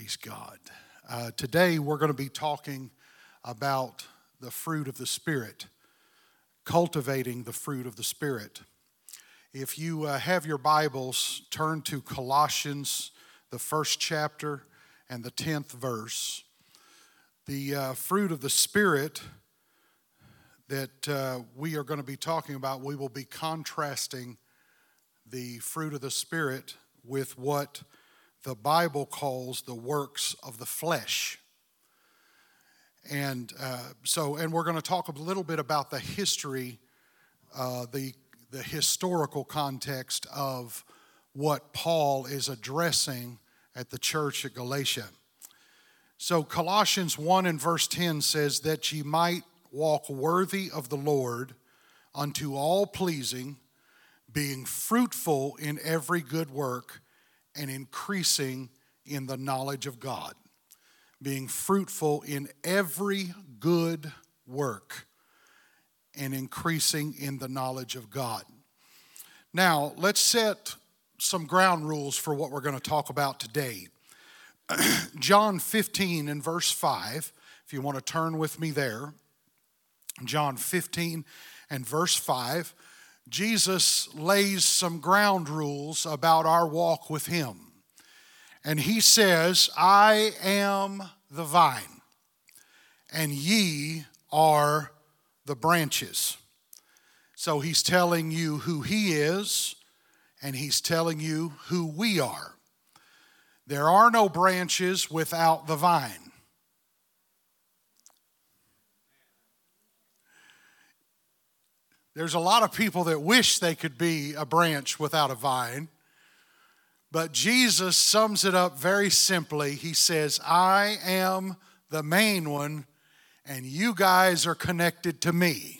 Praise God. Today we're going to be talking about the fruit of the Spirit, cultivating the fruit of the Spirit. If you have your Bibles, turn to Colossians, the first chapter and the 10th verse. The fruit of the Spirit that we are going to be talking about, we will be contrasting the fruit of the Spirit with what the Bible calls the works of the flesh. And we're going to talk a little bit about the history, the historical context of what Paul is addressing at the church at Galatia. So Colossians 1 and verse 10 says that ye might walk worthy of the Lord unto all pleasing, being fruitful in every good work and increasing in the knowledge of God. Being fruitful in every good work and increasing in the knowledge of God. Now, let's set some ground rules for what we're going to talk about today. John 15 and verse 5, if you want to turn with me there. John 15 and verse 5. Jesus lays some ground rules about our walk with Him. And He says, I am the vine, and ye are the branches. So He's telling you who He is, and He's telling you who we are. There are no branches without the vine. There's a lot of people that wish they could be a branch without a vine. But Jesus sums it up very simply. He says, I am the main one, and you guys are connected to me.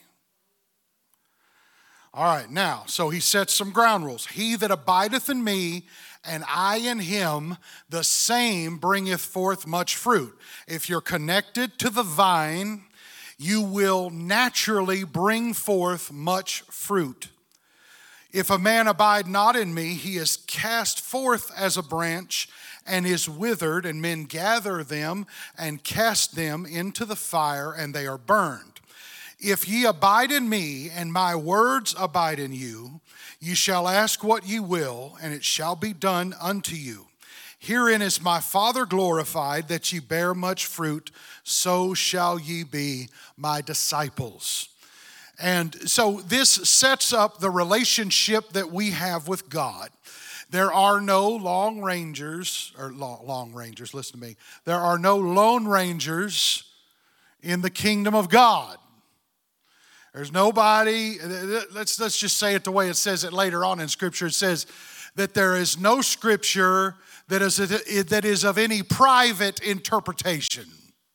All right, now, so He sets some ground rules. He that abideth in me, and I in him, the same bringeth forth much fruit. If you're connected to the vine, you will naturally bring forth much fruit. If a man abide not in me, he is cast forth as a branch and is withered, and men gather them and cast them into the fire, and they are burned. If ye abide in me, and my words abide in you, ye shall ask what ye will, and it shall be done unto you. Herein is my Father glorified, that ye bear much fruit, so shall ye be my disciples. And so this sets up the relationship that we have with God. There are no long rangers, listen to me. There are no lone rangers in the kingdom of God. There's nobody, let's just say it the way it says it later on in Scripture. It says that there is no Scripture that is of any private interpretation.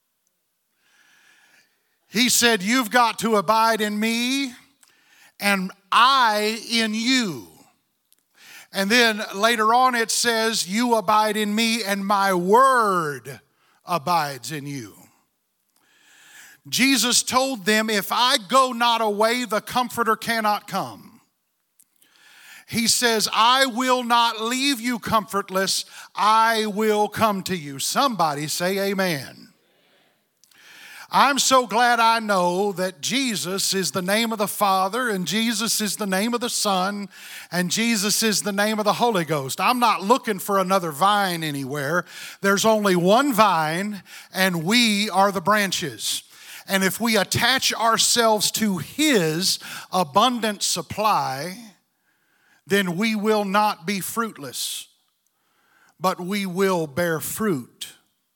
He said, you've got to abide in me and I in you. And then later on it says, you abide in me and my word abides in you. Jesus told them, if I go not away, the Comforter cannot come. He says, I will not leave you comfortless. I will come to you. Somebody say amen. I'm so glad I know that Jesus is the name of the Father, and Jesus is the name of the Son, and Jesus is the name of the Holy Ghost. I'm not looking for another vine anywhere. There's only one vine, and we are the branches. And if we attach ourselves to His abundant supply, then we will not be fruitless, but we will bear fruit.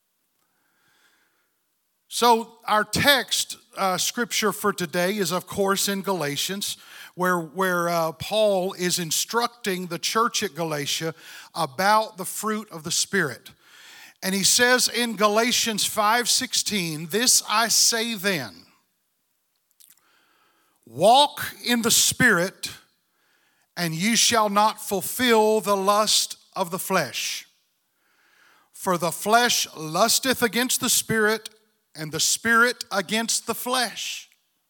So our text scripture for today is, of course, in Galatians, where Paul is instructing the church at Galatia about the fruit of the Spirit. And he says in Galatians 5:16, this I say then, walk in the Spirit, and ye shall not fulfill the lust of the flesh. For the flesh lusteth against the Spirit, and the Spirit against the flesh.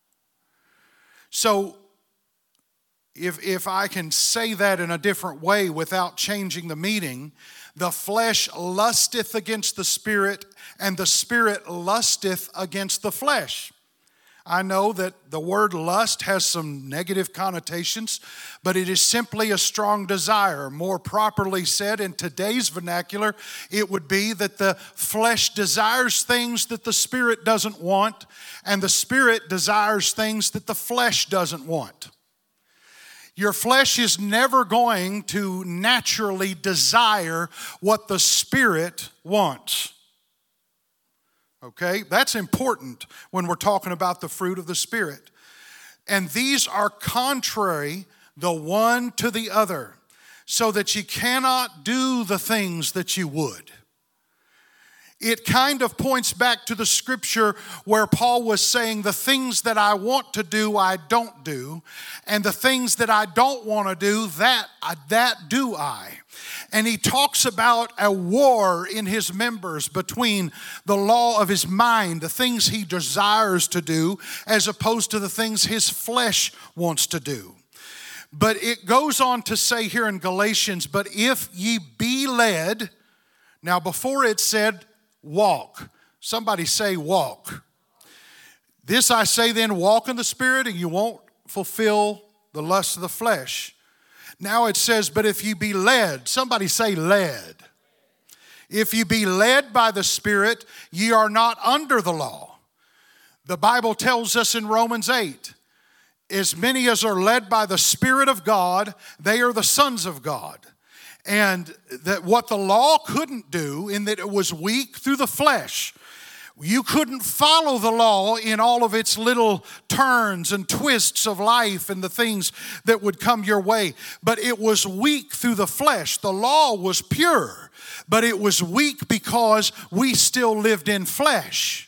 So if I can say that in a different way without changing the meaning, The flesh lusteth against the Spirit, and the Spirit lusteth against the flesh. I know that the word lust has some negative connotations, but it is simply a strong desire. More properly said, in today's vernacular, it would be that the flesh desires things that the Spirit doesn't want, and the Spirit desires things that the flesh doesn't want. Your flesh is never going to naturally desire what the Spirit wants. Okay, that's important when we're talking about the fruit of the Spirit. And these are contrary the one to the other, so that you cannot do the things that you would. It kind of points back to the scripture where Paul was saying, the things that I want to do, I don't do. And the things that I don't want to do, that do I. And he talks about a war in his members between the law of his mind, the things he desires to do, as opposed to the things his flesh wants to do. But it goes on to say here in Galatians, but if ye be led, now before it said, walk. Somebody say walk. This I say then, walk in the Spirit, and you won't fulfill the lust of the flesh. Now it says, but if you be led, somebody say led. If you be led by the Spirit, ye are not under the law. The Bible tells us in Romans 8, as many as are led by the Spirit of God, they are the sons of God. And that what the law couldn't do, in that it was weak through the flesh, you couldn't follow the law in all of its little turns and twists of life and the things that would come your way. But it was weak through the flesh. The law was pure, but it was weak because we still lived in flesh.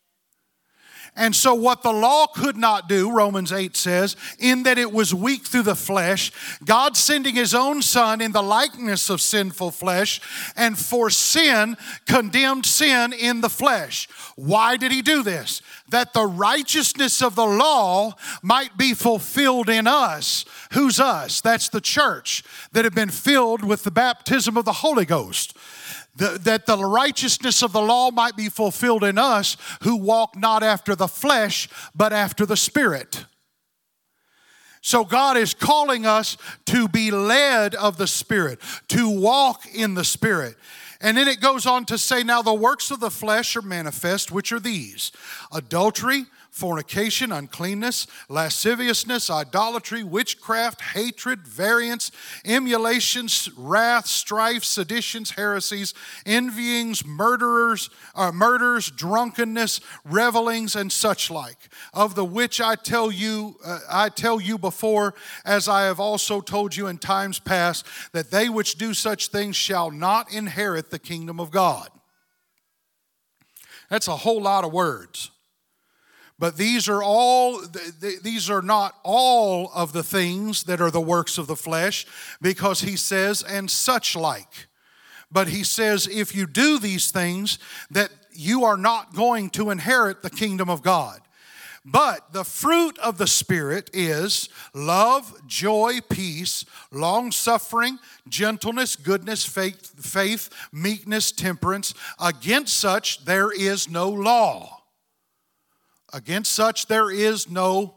And so what the law could not do, Romans 8 says, in that it was weak through the flesh, God sending his own Son in the likeness of sinful flesh, and for sin, condemned sin in the flesh. Why did he do this? That the righteousness of the law might be fulfilled in us. Who's us? That's the church that have been filled with the baptism of the Holy Ghost. That the righteousness of the law might be fulfilled in us who walk not after the flesh, but after the Spirit. So God is calling us to be led of the Spirit, to walk in the Spirit. And then it goes on to say, now the works of the flesh are manifest, which are these: adultery, fornication, uncleanness, lasciviousness, idolatry, witchcraft, hatred, variance, emulations, wrath, strife, seditions, heresies, envyings, murders, drunkenness, revelings, and such like, of the which I tell you before, as I have also told you in times past, that they which do such things shall not inherit the kingdom of God. That's a whole lot of words. But these are not all of the things that are the works of the flesh, because he says, and such like. But he says, if you do these things, that you are not going to inherit the kingdom of God. But the fruit of the Spirit is love, joy, peace, long-suffering, gentleness, goodness, faith, meekness, temperance. Against such there is no law. Against such there is no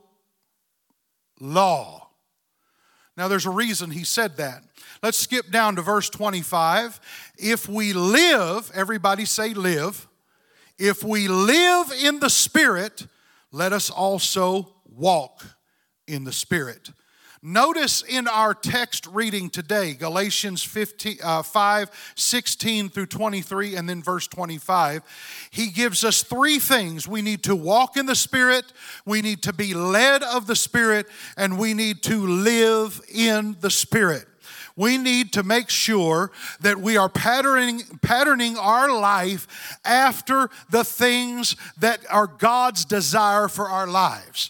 law. Now there's a reason he said that. Let's skip down to verse 25. If we live, everybody say live. If we live in the Spirit, let us also walk in the Spirit. Notice in our text reading today, Galatians 5, 16 through 23, and then verse 25, he gives us three things. We need to walk in the Spirit, we need to be led of the Spirit, and we need to live in the Spirit. We need to make sure that we are patterning our life after the things that are God's desire for our lives.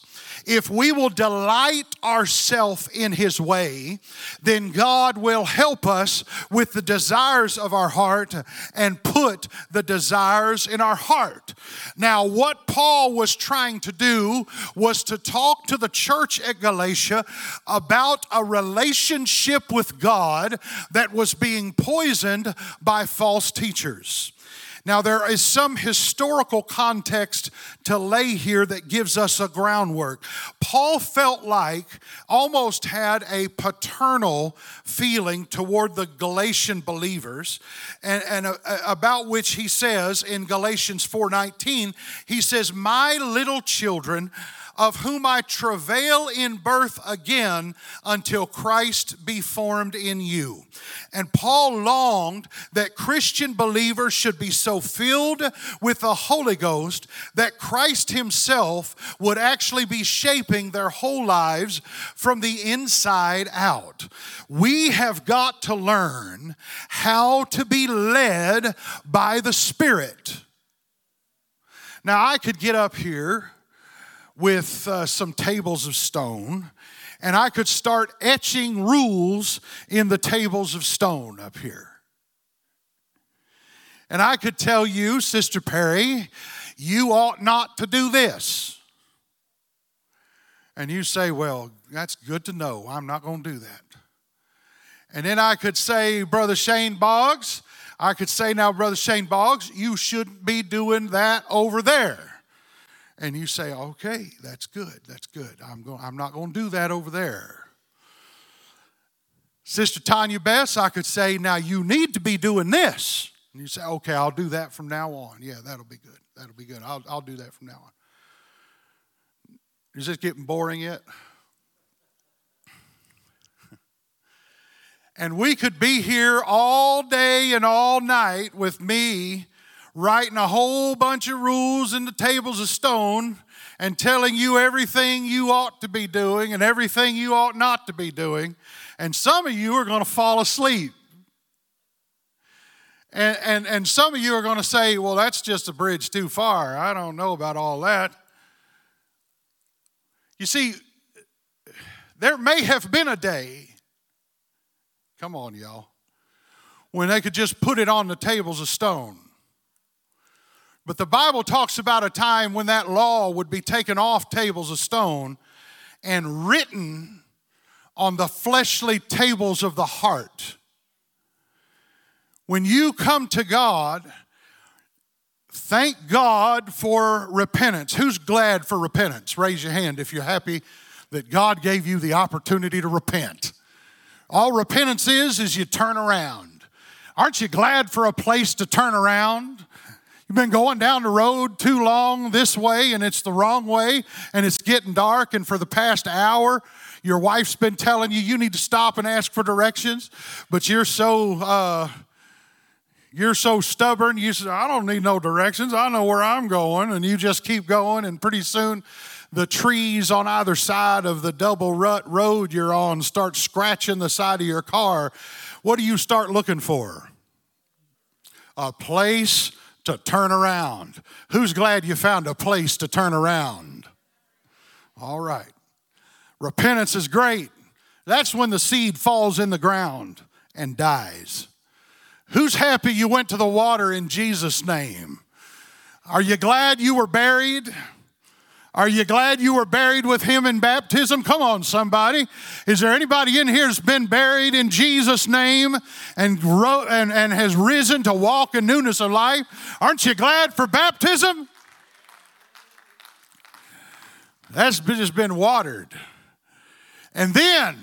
If we will delight ourselves in His way, then God will help us with the desires of our heart and put the desires in our heart. Now, what Paul was trying to do was to talk to the church at Galatia about a relationship with God that was being poisoned by false teachers. Now, there is some historical context to lay here that gives us a groundwork. Paul felt like, almost had a paternal feeling toward the Galatian believers, and about which he says in Galatians 4:19, he says, "My little children, of whom I travail in birth again until Christ be formed in you." And Paul longed that Christian believers should be so filled with the Holy Ghost that Christ Himself would actually be shaping their whole lives from the inside out. We have got to learn how to be led by the Spirit. Now, I could get up here with some tables of stone, and I could start etching rules in the tables of stone up here. And I could tell you, Sister Perry, you ought not to do this. And you say, well, that's good to know. I'm not going to do that. And then I could say, Brother Shane Boggs, now, Brother Shane Boggs, you shouldn't be doing that over there. And you say, okay, that's good. I'm not going to do that over there. Sister Tanya Bess, I could say, now you need to be doing this. And you say, okay, I'll do that from now on. Yeah, that'll be good. I'll do that from now on. Is this getting boring yet? And we could be here all day and all night with me writing a whole bunch of rules in the tables of stone and telling you everything you ought to be doing and everything you ought not to be doing. And some of you are going to fall asleep. And some of you are going to say, well, that's just a bridge too far. I don't know about all that. You see, there may have been a day, come on, y'all, when they could just put it on the tables of stone. But the Bible talks about a time when that law would be taken off tables of stone and written on the fleshly tables of the heart. When you come to God, thank God for repentance. Who's glad for repentance? Raise your hand if you're happy that God gave you the opportunity to repent. All repentance is you turn around. Aren't you glad for a place to turn around? You've been going down the road too long this way and it's the wrong way and it's getting dark, and for the past hour your wife's been telling you need to stop and ask for directions, but you're so stubborn. You say, I don't need no directions. I know where I'm going. And you just keep going, and pretty soon the trees on either side of the double rut road you're on start scratching the side of your car. What do you start looking for? A place to turn around. Who's glad you found a place to turn around? All right. Repentance is great. That's when the seed falls in the ground and dies. Who's happy you went to the water in Jesus' name? Are you glad you were buried? Are you glad you were buried with Him in baptism? Come on, somebody. Is there anybody in here that's been buried in Jesus' name and has risen to walk in newness of life? Aren't you glad for baptism? That's just been watered. And then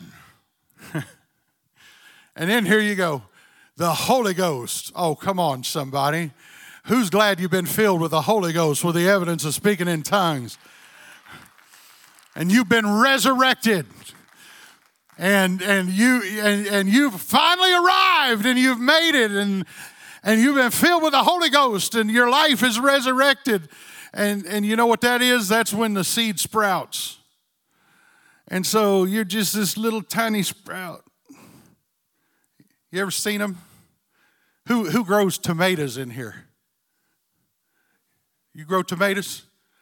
here you go. The Holy Ghost. Oh, come on, somebody. Who's glad you've been filled with the Holy Ghost with the evidence of speaking in tongues? And you've been resurrected. And you've finally arrived and you've made it, and you've been filled with the Holy Ghost and your life is resurrected. And you know what that is? That's when the seed sprouts. And so you're just this little tiny sprout. You ever seen them? Who grows tomatoes in here? You grow tomatoes?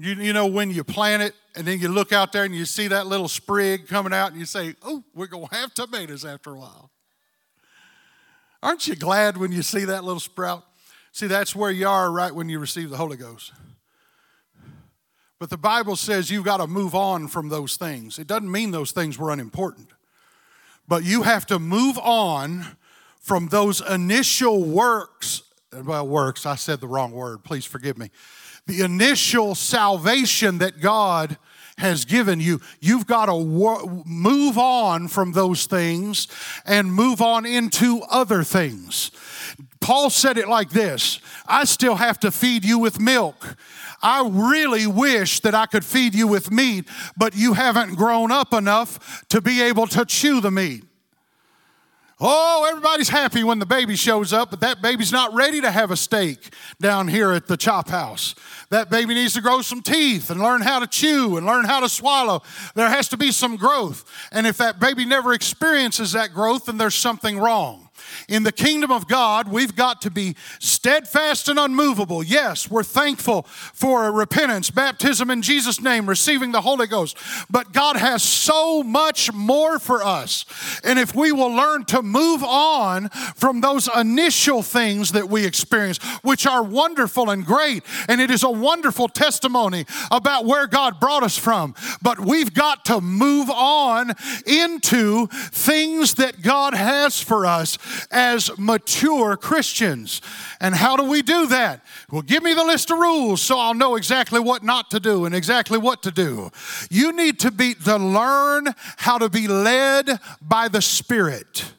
You know when you plant it and then you look out there and you see that little sprig coming out and you say, oh, we're going to have tomatoes after a while. Aren't you glad when you see that little sprout? See, that's where you are right when you receive the Holy Ghost. But the Bible says you've got to move on from those things. It doesn't mean those things were unimportant. But you have to move on from those initial works. Well, works, I said the wrong word. Please forgive me. The initial salvation that God has given you, you've got to move on from those things and move on into other things. Paul said it like this: I still have to feed you with milk. I really wish that I could feed you with meat, but you haven't grown up enough to be able to chew the meat. Oh, everybody's happy when the baby shows up, but that baby's not ready to have a steak down here at the chop house. That baby needs to grow some teeth and learn how to chew and learn how to swallow. There has to be some growth. And if that baby never experiences that growth, then there's something wrong. In the kingdom of God, we've got to be steadfast and unmovable. Yes, we're thankful for repentance, baptism in Jesus' name, receiving the Holy Ghost. But God has so much more for us. And if we will learn to move on from those initial things that we experience, which are wonderful and great, and it is a wonderful testimony about where God brought us from. But we've got to move on into things that God has for us as mature Christians. And how do we do that? Well, give me the list of rules so I'll know exactly what not to do and exactly what to do. You need to learn how to be led by the Spirit.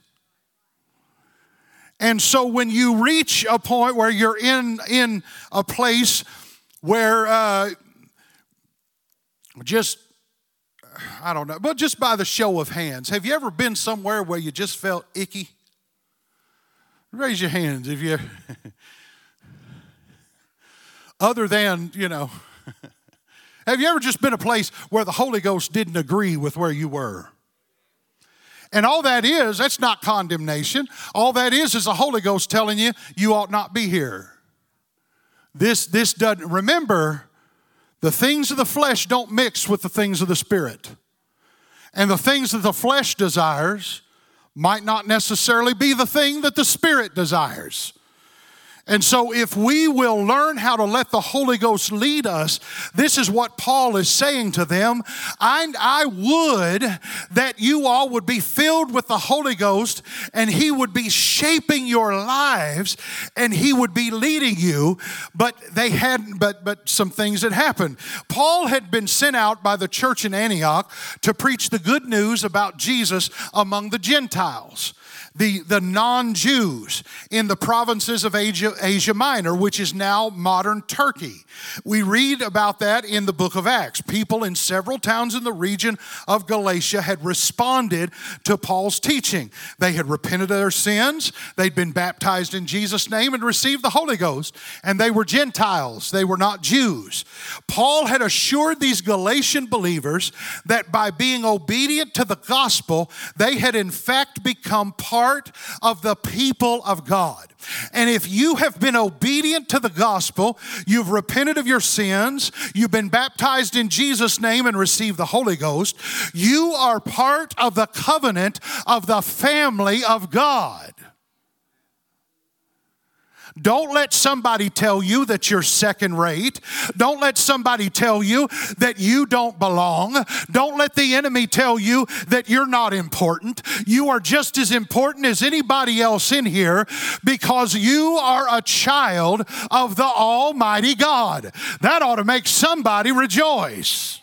And so when you reach a point where you're in a place where I don't know, but just by the show of hands, have you ever been somewhere where you just felt icky? Raise your hands if you, other than, have you ever just been a place where the Holy Ghost didn't agree with where you were? And all that is, that's not condemnation. All that is the Holy Ghost telling you, you ought not be here. This doesn't, remember, the things of the flesh don't mix with the things of the Spirit. And the things that the flesh desires might not necessarily be the thing that the Spirit desires. And so if we will learn how to let the Holy Ghost lead us, this is what Paul is saying to them. I would that you all would be filled with the Holy Ghost and He would be shaping your lives and He would be leading you. But they hadn't, but some things had happened. Paul had been sent out by the church in Antioch to preach the good news about Jesus among the Gentiles. The non-Jews in the provinces of Asia Minor, which is now modern Turkey. We read about that in the book of Acts. People in several towns in the region of Galatia had responded to Paul's teaching. They had repented of their sins. They'd been baptized in Jesus' name and received the Holy Ghost. And they were Gentiles. They were not Jews. Paul had assured these Galatian believers that by being obedient to the gospel, they had in fact become part of the people of God. And if you have been obedient to the gospel, you've repented of your sins, you've been baptized in Jesus' name and received the Holy Ghost, you are part of the covenant of the family of God. Don't let somebody tell you that you're second rate. Don't let somebody tell you that you don't belong. Don't let the enemy tell you that you're not important. You are just as important as anybody else in here because you are a child of the Almighty God. That ought to make somebody rejoice.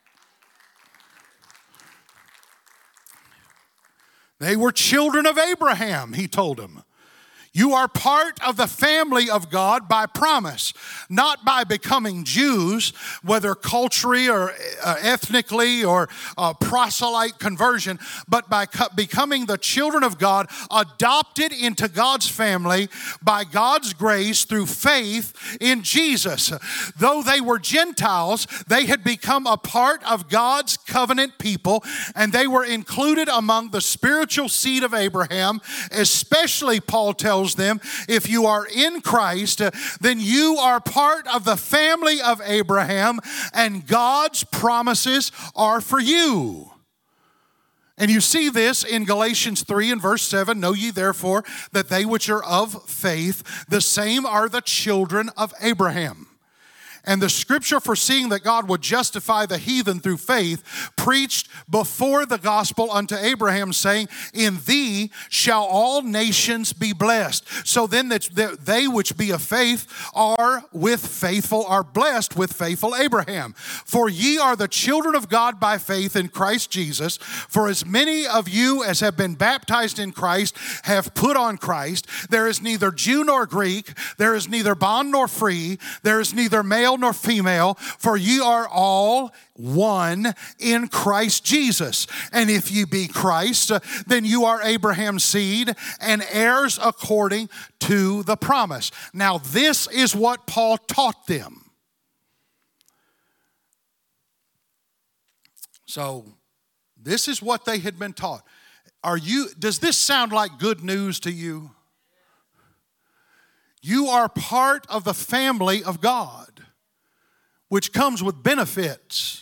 They were children of Abraham, he told them. You are part of the family of God by promise, not by becoming Jews, whether culturally or ethnically or proselyte conversion, but by becoming the children of God, adopted into God's family by God's grace through faith in Jesus. Though they were Gentiles, they had become a part of God's covenant people, and they were included among the spiritual seed of Abraham, especially, Paul tells tells them, if you are in Christ, then you are part of the family of Abraham, and God's promises are for you. And you see this in Galatians 3 and verse 7. Know ye therefore that they which are of faith, the same are the children of Abraham. And the scripture foreseeing that God would justify the heathen through faith, preached before the gospel unto Abraham, saying, in thee shall all nations be blessed. So then that they which be of faith are blessed with faithful Abraham. For ye are the children of God by faith in Christ Jesus. For as many of you as have been baptized in Christ have put on Christ. There is neither Jew nor Greek, there is neither bond nor free, there is neither male nor female, for ye are all one in Christ Jesus. And if ye be Christ, then you are Abraham's seed and heirs according to the promise. Now this is what Paul taught them. So this is what they had been taught. Does this sound like good news to you? You are part of the family of God, which comes with benefits.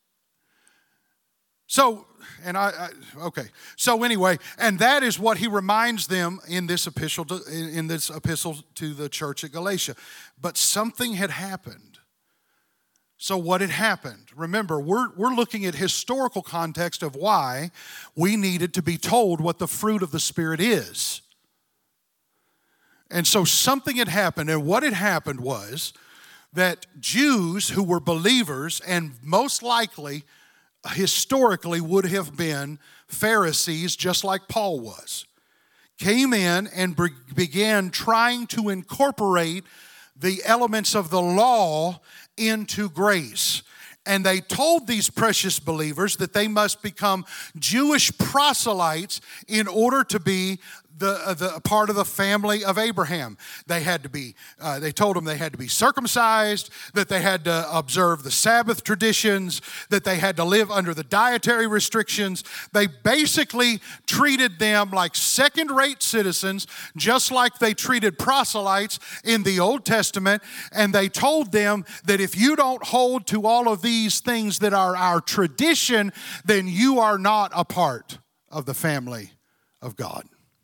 So anyway, and that is what he reminds them in this epistle to the church at Galatia. But something had happened. So what had happened? Remember, we're looking at historical context of why we needed to be told what the fruit of the Spirit is. And so something had happened, and what had happened was that Jews who were believers, and most likely historically would have been Pharisees just like Paul was, came in and began trying to incorporate the elements of the law into grace. And they told these precious believers that they must become Jewish proselytes in order to be the part of the family of Abraham. They had to be, they told them they had to be circumcised, that they had to observe the Sabbath traditions, that they had to live under the dietary restrictions. They basically treated them like second-rate citizens, just like they treated proselytes in the Old Testament. And they told them that if you don't hold to all of these things that are our tradition, then you are not a part of the family of God.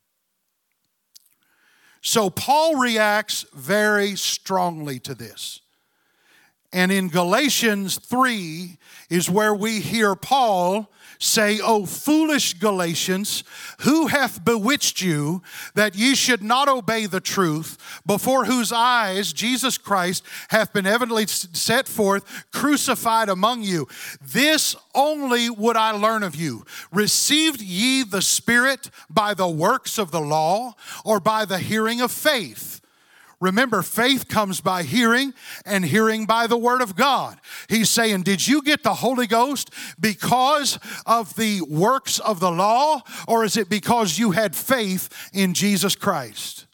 So Paul reacts very strongly to this. And in Galatians 3 is where we hear Paul say, O foolish Galatians, who hath bewitched you that ye should not obey the truth, before whose eyes Jesus Christ hath been evidently set forth, crucified among you? This only would I learn of you. Received ye the Spirit by the works of the law, or by the hearing of faith? Remember, faith comes by hearing, and hearing by the word of God. He's saying, did you get the Holy Ghost because of the works of the law, or is it because you had faith in Jesus Christ?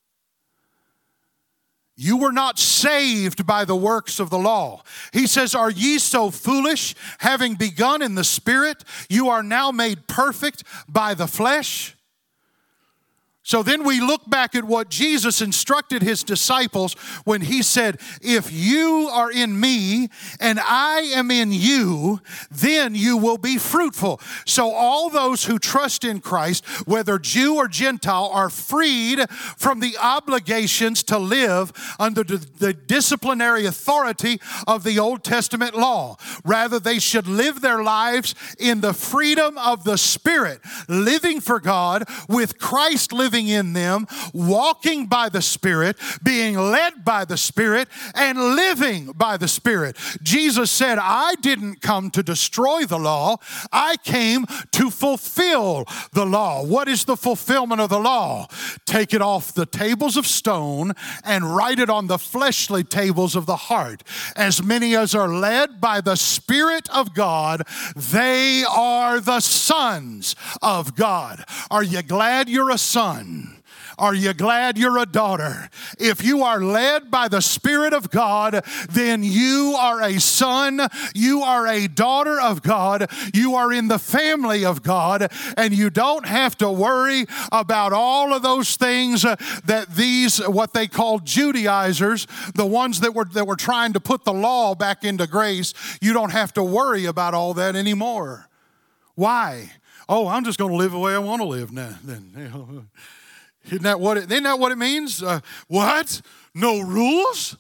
You were not saved by the works of the law. He says, are ye so foolish, having begun in the Spirit, you are now made perfect by the flesh? So then we look back at what Jesus instructed his disciples when he said, if you are in me and I am in you, then you will be fruitful. So all those who trust in Christ, whether Jew or Gentile, are freed from the obligations to live under the disciplinary authority of the Old Testament law. Rather, they should live their lives in the freedom of the Spirit, living for God with Christ living in them, walking by the Spirit, being led by the Spirit, and living by the Spirit. Jesus said, I didn't come to destroy the law. I came to fulfill the law. What is the fulfillment of the law? Take it off the tables of stone and write it on the fleshly tables of the heart. As many as are led by the Spirit of God, they are the sons of God. Are you glad you're a son? Are you glad you're a daughter? If you are led by the Spirit of God, then you are a son, you are a daughter of God, you are in the family of God, and you don't have to worry about all of those things that these, what they call Judaizers, the ones that were trying to put the law back into grace. You don't have to worry about all that anymore. Why? Oh, I'm just going to live the way I want to live now. Then, isn't that what it means? What? No rules?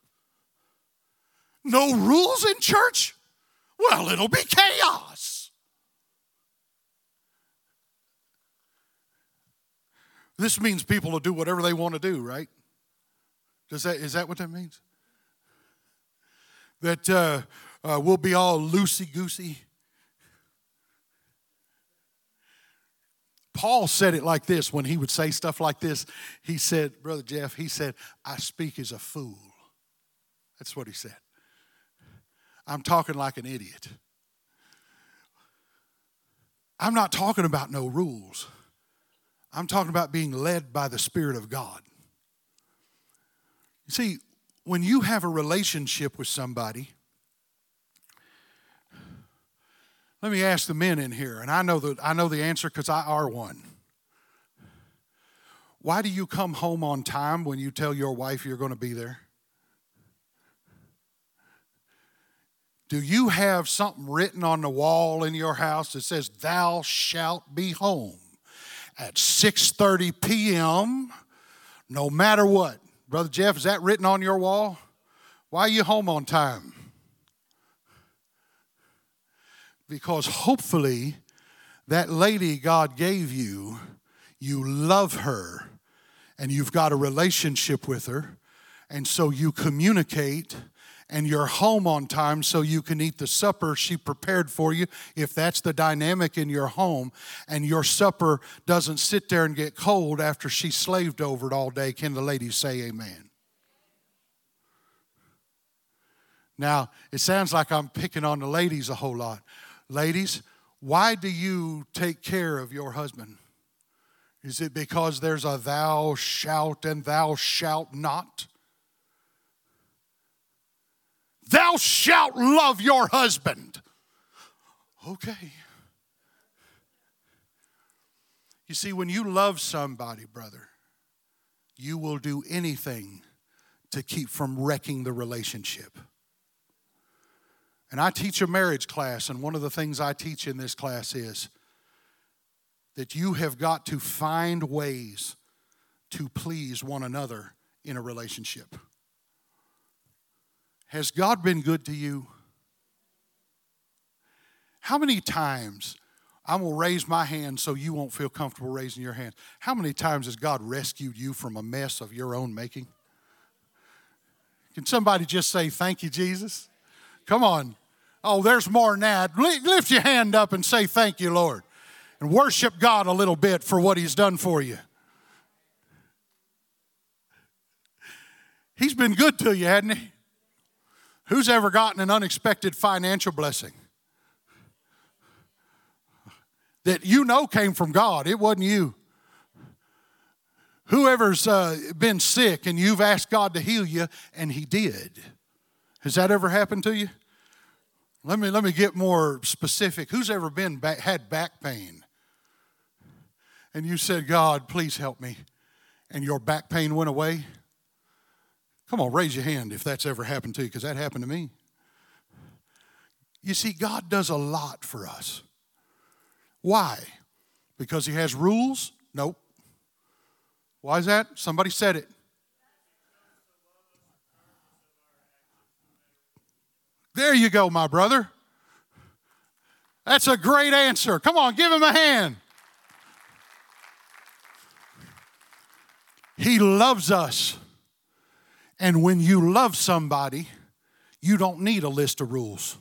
No rules in church? Well, it'll be chaos. This means people will do whatever they want to do, right? Is that what that means? That we'll be all loosey-goosey? Paul said it like this when he would say stuff like this. He said, Brother Jeff, he said, I speak as a fool. That's what he said. I'm talking like an idiot. I'm not talking about no rules. I'm talking about being led by the Spirit of God. You see, when you have a relationship with somebody, let me ask the men in here, and I know the answer because I are one. Why do you come home on time when you tell your wife you're going to be there? Do you have something written on the wall in your house that says, thou shalt be home at 6:30 p.m. no matter what? Brother Jeff, is that written on your wall? Why are you home on time? Because hopefully that lady God gave you, you love her and you've got a relationship with her, and so you communicate and you're home on time so you can eat the supper she prepared for you, if that's the dynamic in your home, and your supper doesn't sit there and get cold after she slaved over it all day. Can the ladies say amen? Now, it sounds like I'm picking on the ladies a whole lot. Ladies, why do you take care of your husband? Is it because there's a thou shalt and thou shalt not? Thou shalt love your husband. Okay. You see, when you love somebody, brother, you will do anything to keep from wrecking the relationship. And I teach a marriage class, and one of the things I teach in this class is that you have got to find ways to please one another in a relationship. Has God been good to you? How many times, I'm going to raise my hand so you won't feel comfortable raising your hand. How many times has God rescued you from a mess of your own making? Can somebody just say, thank you, Jesus? Come on. Oh, there's more than that. Lift your hand up and say, thank you, Lord. And worship God a little bit for what He's done for you. He's been good to you, hasn't He? Who's ever gotten an unexpected financial blessing that you know came from God? It wasn't you. Whoever's been sick and you've asked God to heal you, and He did. Has that ever happened to you? Let me get more specific. Who's ever had back pain? And you said, God, please help me. And your back pain went away? Come on, raise your hand if that's ever happened to you, because that happened to me. You see, God does a lot for us. Why? Because He has rules? Nope. Why is that? Somebody said it. There you go, my brother. That's a great answer. Come on, give him a hand. He loves us. And when you love somebody, you don't need a list of rules.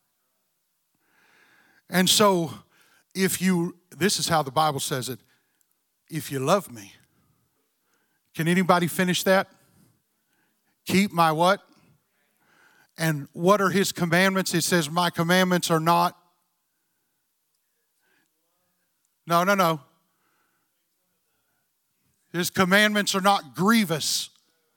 And so, this is how the Bible says it, if you love me. Can anybody finish that? Keep my what? And what are His commandments? It says, my commandments are not. No. His commandments are not grievous.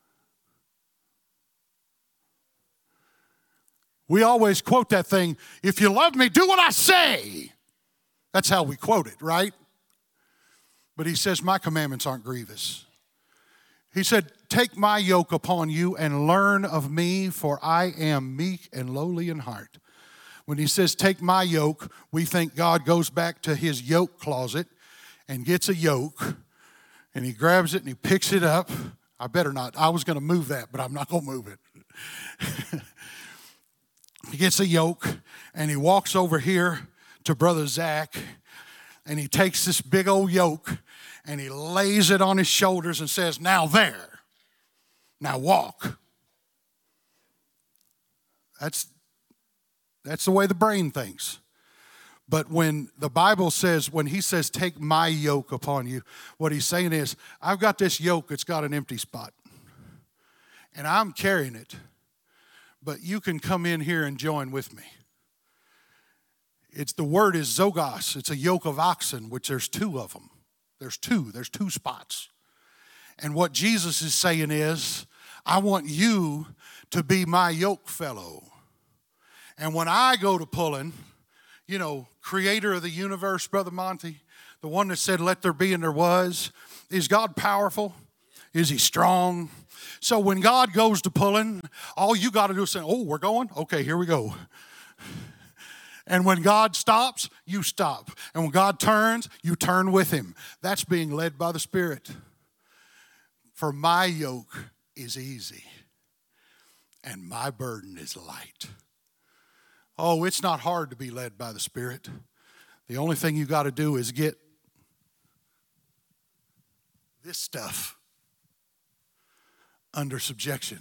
We always quote that thing, if you love me, do what I say. That's how we quote it, right? But he says, my commandments aren't grievous. He said, take my yoke upon you and learn of me, for I am meek and lowly in heart. When he says, take my yoke, we think God goes back to his yoke closet and gets a yoke, and he grabs it and he picks it up. I better not. I was going to move that, but I'm not going to move it. He gets a yoke, and he walks over here to Brother Zach, and he takes this big old yoke, and he lays it on his shoulders and says, now there, now walk. That's the way the brain thinks. But when the Bible says, when he says, take my yoke upon you, what he's saying is, I've got this yoke, it's got an empty spot, and I'm carrying it. But you can come in here and join with me. The word is zogos. It's a yoke of oxen, which there's two of them. There's two spots. And what Jesus is saying is, I want you to be my yoke fellow. And when I go to pulling, creator of the universe, Brother Monty, the one that said, let there be and there was, is God powerful? Is he strong? So when God goes to pulling, all you got to do is say, oh, we're going? Okay, here we go. And when God stops, you stop. And when God turns, you turn with him. That's being led by the Spirit. For my yoke is easy, and my burden is light. Oh, it's not hard to be led by the Spirit. The only thing you got to do is get this stuff under subjection.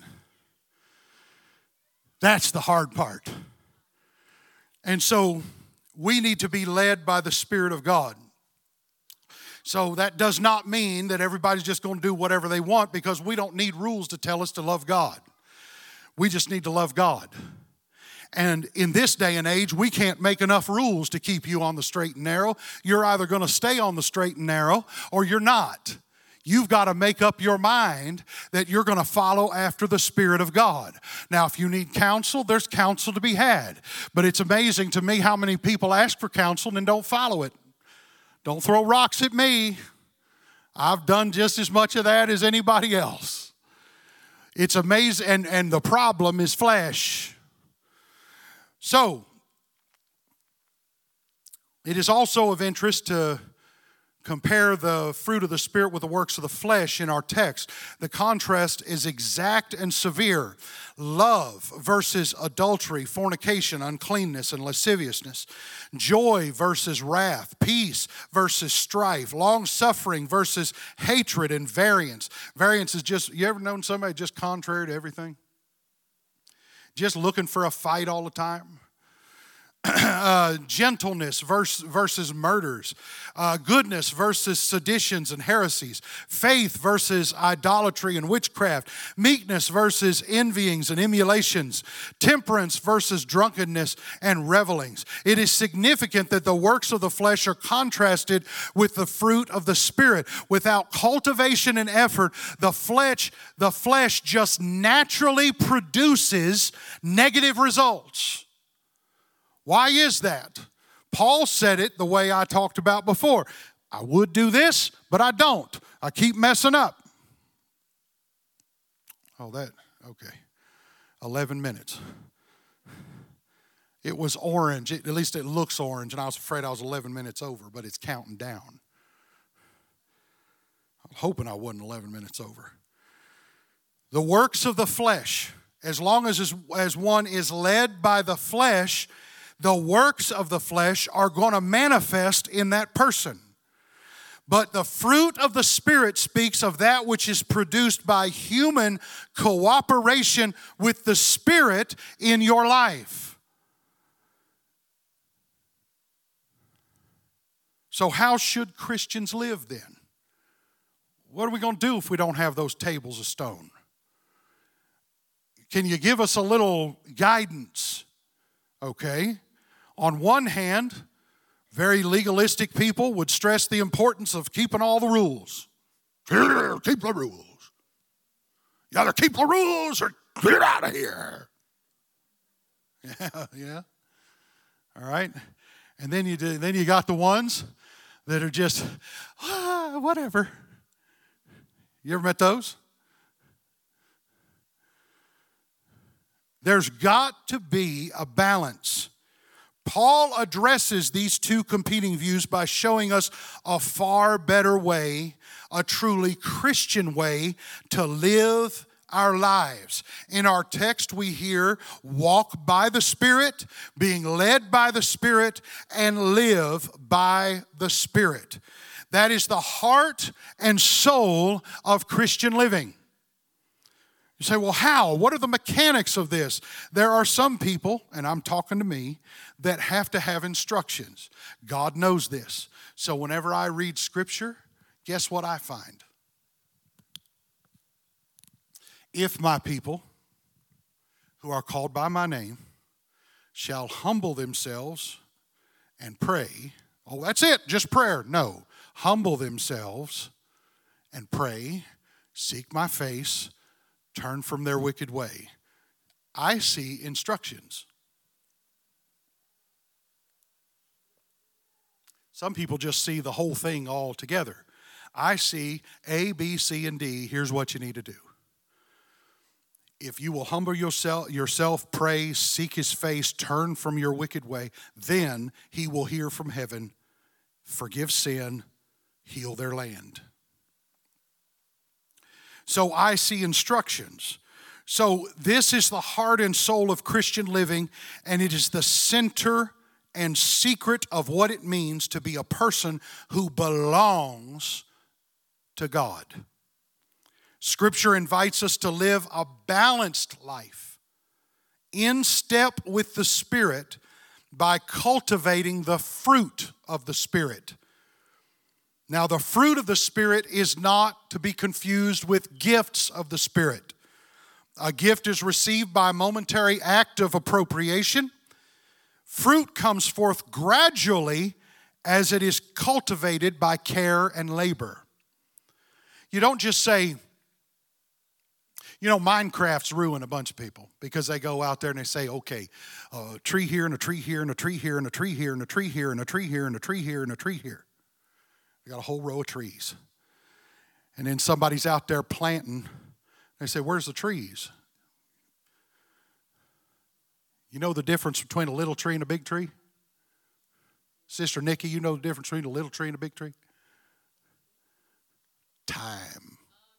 That's the hard part. And so we need to be led by the Spirit of God. So that does not mean that everybody's just going to do whatever they want, because we don't need rules to tell us to love God. We just need to love God. And in this day and age, we can't make enough rules to keep you on the straight and narrow. You're either going to stay on the straight and narrow or you're not. You've got to make up your mind that you're going to follow after the Spirit of God. Now, if you need counsel, there's counsel to be had. But it's amazing to me how many people ask for counsel and don't follow it. Don't throw rocks at me. I've done just as much of that as anybody else. It's amazing, and the problem is flesh. So, it is also of interest to compare the fruit of the Spirit with the works of the flesh in our text. The contrast is exact and severe. Love versus adultery, fornication, uncleanness, and lasciviousness. Joy versus wrath. Peace versus strife. Long-suffering versus hatred and variance. Variance is just, you ever known somebody just contrary to everything? Just looking for a fight all the time? Gentleness versus murders, goodness versus seditions and heresies, faith versus idolatry and witchcraft, meekness versus envyings and emulations, temperance versus drunkenness and revelings. It is significant that the works of the flesh are contrasted with the fruit of the Spirit. Without cultivation and effort, the flesh just naturally produces negative results. Why is that? Paul said it the way I talked about before. I would do this, but I don't. I keep messing up. Okay. 11 minutes. It was orange. At least it looks orange, and I was afraid I was 11 minutes over, but it's counting down. I'm hoping I wasn't 11 minutes over. The works of the flesh, as long as one is led by the flesh, the works of the flesh are going to manifest in that person. But the fruit of the Spirit speaks of that which is produced by human cooperation with the Spirit in your life. So how should Christians live then? What are we going to do if we don't have those tables of stone? Can you give us a little guidance? Okay. On one hand, very legalistic people would stress the importance of keeping all the rules. Keep the rules. You either keep the rules or get out of here. Yeah. All right. And then you got the ones that are just, whatever. You ever met those? There's got to be a balance. Paul addresses these two competing views by showing us a far better way, a truly Christian way to live our lives. In our text, we hear walk by the Spirit, being led by the Spirit, and live by the Spirit. That is the heart and soul of Christian living. You say, well, how? What are the mechanics of this? There are some people, and I'm talking to me, that have to have instructions. God knows this. So whenever I read Scripture, guess what I find? If my people, who are called by my name, shall humble themselves and pray. Oh, that's it, just prayer. No, humble themselves and pray, seek my face, turn from their wicked way. I see instructions. Some people just see the whole thing all together. I see A, B, C, and D. Here's what you need to do. If you will humble yourself, pray, seek his face, turn from your wicked way, then he will hear from heaven, forgive sin, heal their land. So I see instructions. So this is the heart and soul of Christian living, and it is the center and secret of what it means to be a person who belongs to God. Scripture invites us to live a balanced life in step with the Spirit by cultivating the fruit of the Spirit. Now, the fruit of the Spirit is not to be confused with gifts of the Spirit. A gift is received by a momentary act of appropriation. Fruit comes forth gradually as it is cultivated by care and labor. You don't just say, Minecraft's ruined a bunch of people because they go out there and they say, okay, a tree here and a tree here and a tree here and a tree here and a tree here and a tree here and a tree here and a tree here. You got a whole row of trees. And then somebody's out there planting. They say, where's the trees? You know the difference between a little tree and a big tree? Sister Nikki, you know the difference between a little tree and a big tree? Time.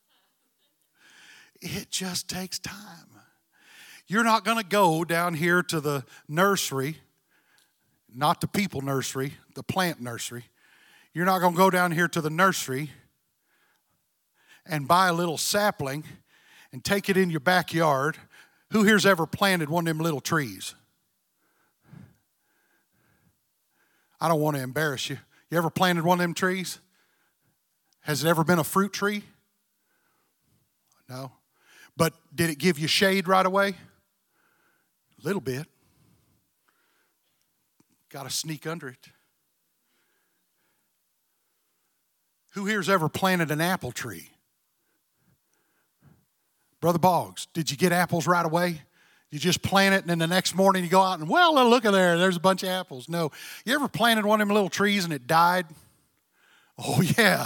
It just takes time. You're not going to go down here to the nursery, not the people nursery, the plant nursery. You're not going to go down here to the nursery and buy a little sapling and take it in your backyard. Who here's ever planted one of them little trees? I don't want to embarrass you. You ever planted one of them trees? Has it ever been a fruit tree? No. But did it give you shade right away? A little bit. Got to sneak under it. Who here's ever planted an apple tree? Brother Boggs, did you get apples right away? You just plant it and then the next morning you go out and, well, look at there's a bunch of apples. No. You ever planted one of them little trees and it died? Oh, yeah.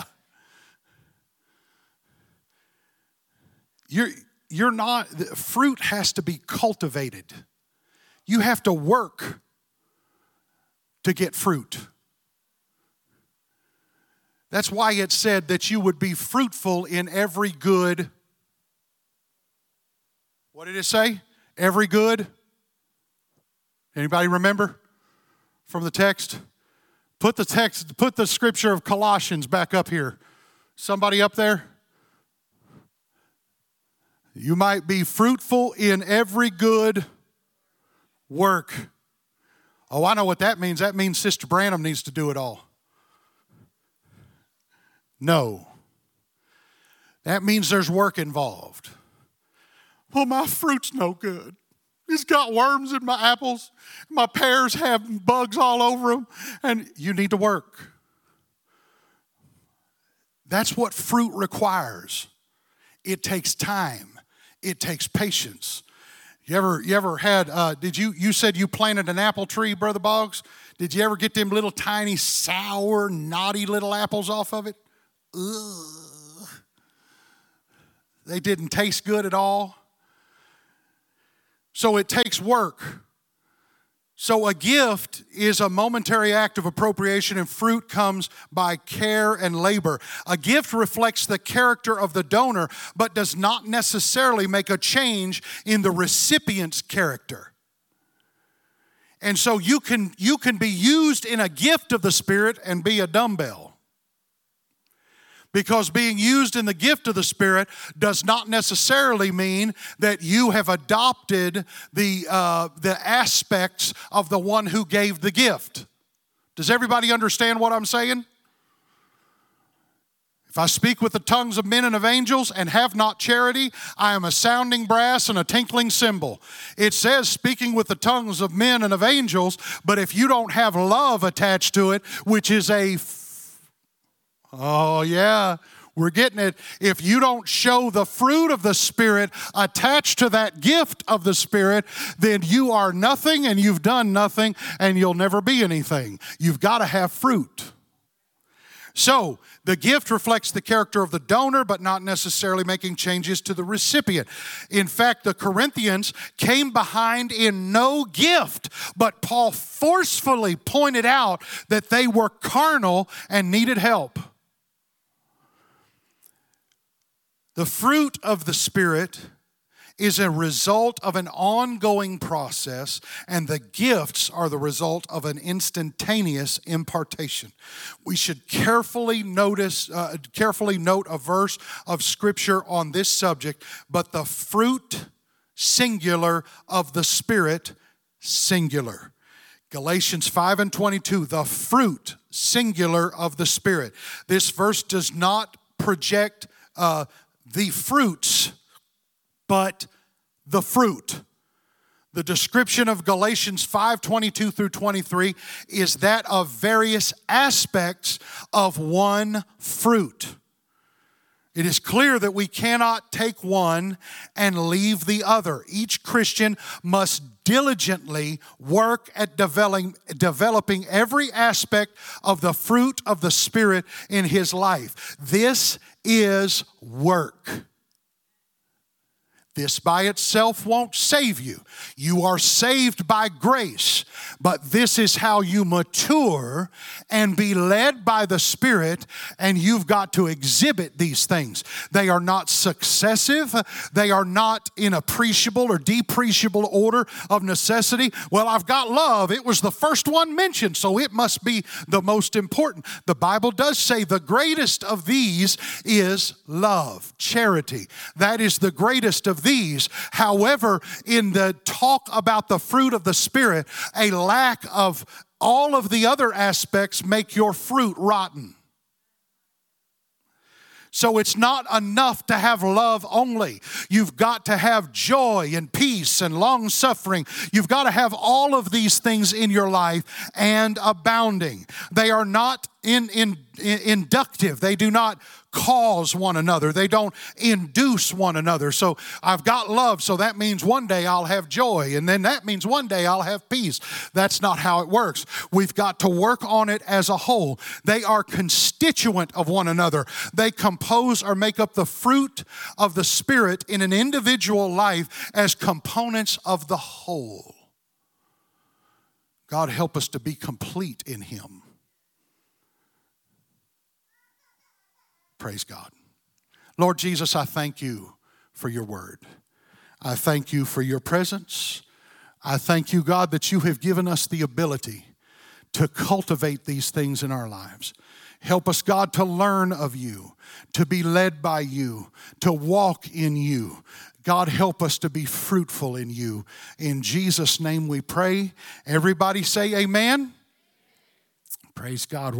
You're not, fruit has to be cultivated. You have to work to get fruit. That's why it said that you would be fruitful in every good. What did it say? Every good? Anybody remember from the text? Put the scripture of Colossians back up here. Somebody up there? You might be fruitful in every good work. Oh, I know what that means. That means Sister Branham needs to do it all. No. That means there's work involved. Well, my fruit's no good. It's got worms in my apples. My pears have bugs all over them. And you need to work. That's what fruit requires. It takes time. It takes patience. You ever had, you said you planted an apple tree, Brother Boggs? Did you ever get them little tiny, sour, naughty little apples off of it? Ugh. They didn't taste good at all. So it takes work. So a gift is a momentary act of appropriation, and fruit comes by care and labor. A gift reflects the character of the donor, but does not necessarily make a change in the recipient's character. And so you can be used in a gift of the Spirit and be a dumbbell. Because being used in the gift of the Spirit does not necessarily mean that you have adopted the aspects of the one who gave the gift. Does everybody understand what I'm saying? If I speak with the tongues of men and of angels and have not charity, I am a sounding brass and a tinkling cymbal. It says speaking with the tongues of men and of angels, but if you don't have love attached to it, which is oh yeah, we're getting it. If you don't show the fruit of the Spirit attached to that gift of the Spirit, then you are nothing and you've done nothing and you'll never be anything. You've got to have fruit. So, the gift reflects the character of the donor, but not necessarily making changes to the recipient. In fact, the Corinthians came behind in no gift, but Paul forcefully pointed out that they were carnal and needed help. The fruit of the Spirit is a result of an ongoing process, and the gifts are the result of an instantaneous impartation. We should carefully note a verse of Scripture on this subject, but the fruit, singular, of the Spirit, singular. Galatians 5:22, the fruit, singular, of the Spirit. This verse does not project the fruits, but the fruit. The description of Galatians 5:22 through 23 is that of various aspects of one fruit. It is clear that we cannot take one and leave the other. Each Christian must diligently work at developing every aspect of the fruit of the Spirit in his life. This is work. This by itself won't save you. You are saved by grace, but this is how you mature and be led by the Spirit, and you've got to exhibit these things. They are not successive. They are not in appreciable or depreciable order of necessity. Well, I've got love. It was the first one mentioned, so it must be the most important. The Bible does say the greatest of these is love, charity. That is the greatest of these. However, in the talk about the fruit of the Spirit, a lack of all of the other aspects make your fruit rotten. So it's not enough to have love only. You've got to have joy and peace and long suffering. You've got to have all of these things in your life and abounding. They are not inductive. They do not cause one another. They don't induce one another. So I've got love, so that means one day I'll have joy, and then that means one day I'll have peace. That's not how it works. We've got to work on it as a whole. They are constituent of one another. They compose or make up the fruit of the Spirit in an individual life as components of the whole. God help us to be complete in Him. Praise God. Lord Jesus, I thank you for your word. I thank you for your presence. I thank you, God, that you have given us the ability to cultivate these things in our lives. Help us, God, to learn of you, to be led by you, to walk in you. God, help us to be fruitful in you. In Jesus' name we pray. Everybody say amen. Praise God.